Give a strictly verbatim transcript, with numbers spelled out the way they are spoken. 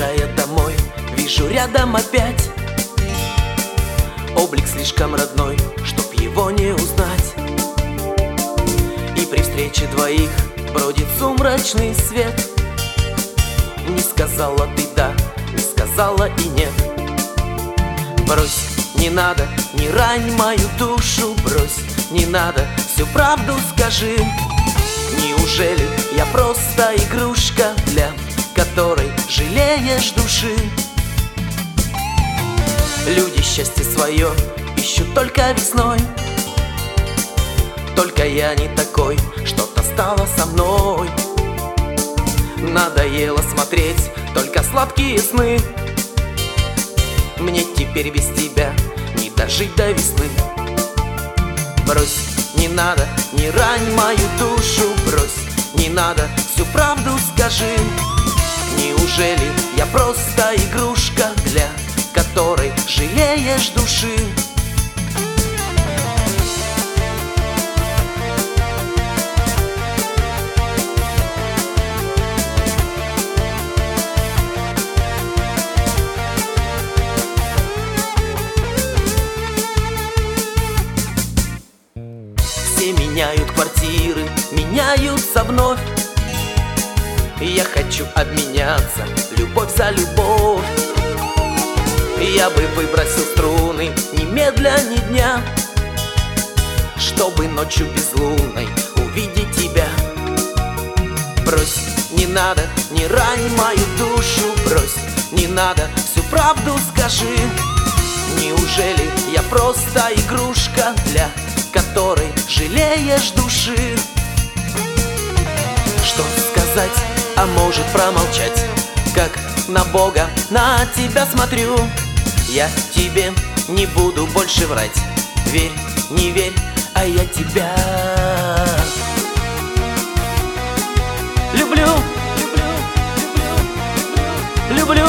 Приезжая домой, вижу рядом опять облик слишком родной, чтоб его не узнать. И при встрече двоих бродит сумрачный свет. Не сказала ты да, не сказала и нет. Брось, не надо, не рань мою душу, брось, не надо, всю правду скажи. Неужели я просто игрушка, для которой жалеешь души? Люди счастье свое ищут только весной. Только я не такой, что-то стало со мной. Надоело смотреть только сладкие сны. Мне теперь без тебя не дожить до весны. Брось, не надо, не рань мою душу, брось, не надо, всю правду скажи. Неужели я просто игрушка, для которой жалеешь души? Все меняют квартиры, меняются вновь. Я хочу обменяться любовь за любовь. Я бы выбросил струны немедля ни дня, чтобы ночью безлунной увидеть тебя. Брось, не надо, не рань мою душу, брось, не надо, всю правду скажи. Неужели я просто игрушка, для которой жалеешь души? Что сказать, а может промолчать? Как на Бога на тебя смотрю, я тебе не буду больше врать. Верь, не верь, а я тебя люблю, люблю, люблю, люблю.